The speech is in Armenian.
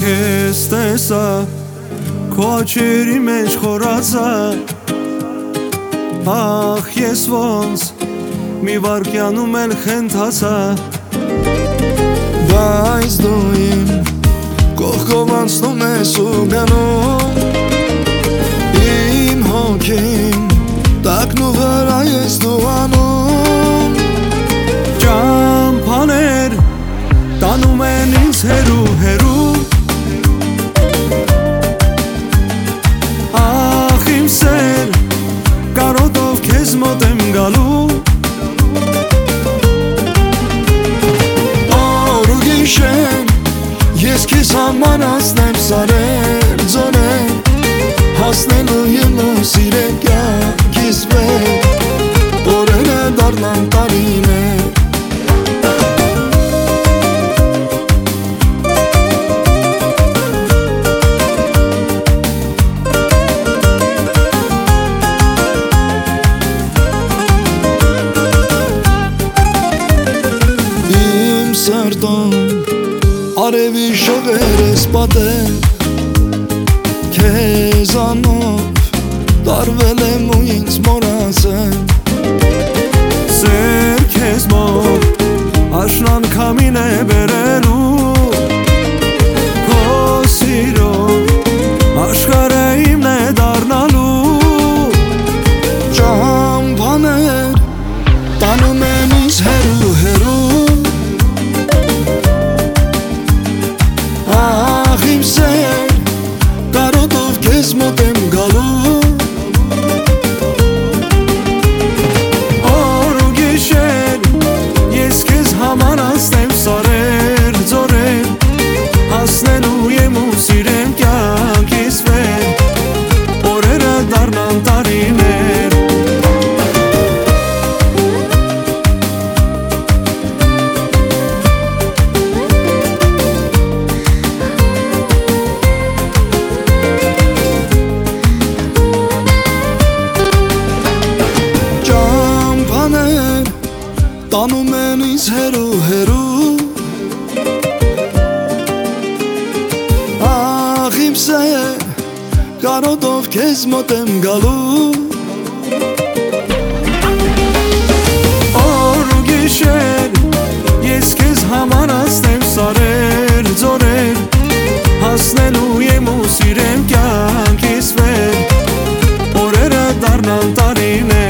Քեզ տեսա քո աչերի մեջ խորացա Ախ ես ոնց մի վարկյանում էլ խենթացա Բայց դու իմ կողքով անցնում ես ու գնում Իմ հոգին տակնու վրա ես դու անում Ճամփաներ տանում են ինձ հերու հերու Ախ իմ սեր կարոտով քեզ մոտ եմ գալու Օր ու գիշեր ես քեզ համար անցնեմ սարեր ձորեր Հասնելու եմ ու սիրել կյանքիս վեր Օրերը դառնան տարիներ Սրտում արևի շողեր ես պատել Քեզանով տարվել եմ ու ինձ մոռացել Սեր քեզ մոտ աշնան քամին է բերելու Քո սիրով աշխարհը իմն է դառնալու Ճամփաներ տանում եմ ինձ հերու հերու Ախ իմ սեր կարոտով քեզ մոտ եմ գալու Օր ու գիշեր ես քեզ համար անցնեմ սարեր ձորեր Հասնելու եմ ու սիրեմ կյանքիս վեր Օրերը դառնան տարիներ Տանում են ինձ հերու հերու Ախ իմ սեր կարոտով քեզ մոտ եմ գալու Օր ու գիշեր ես քեզ համար անցնեմ սարեր ձորեր Հասնելու եմ ու սիրեմ կյանքիս վեր Օրերը դառնան տարիներ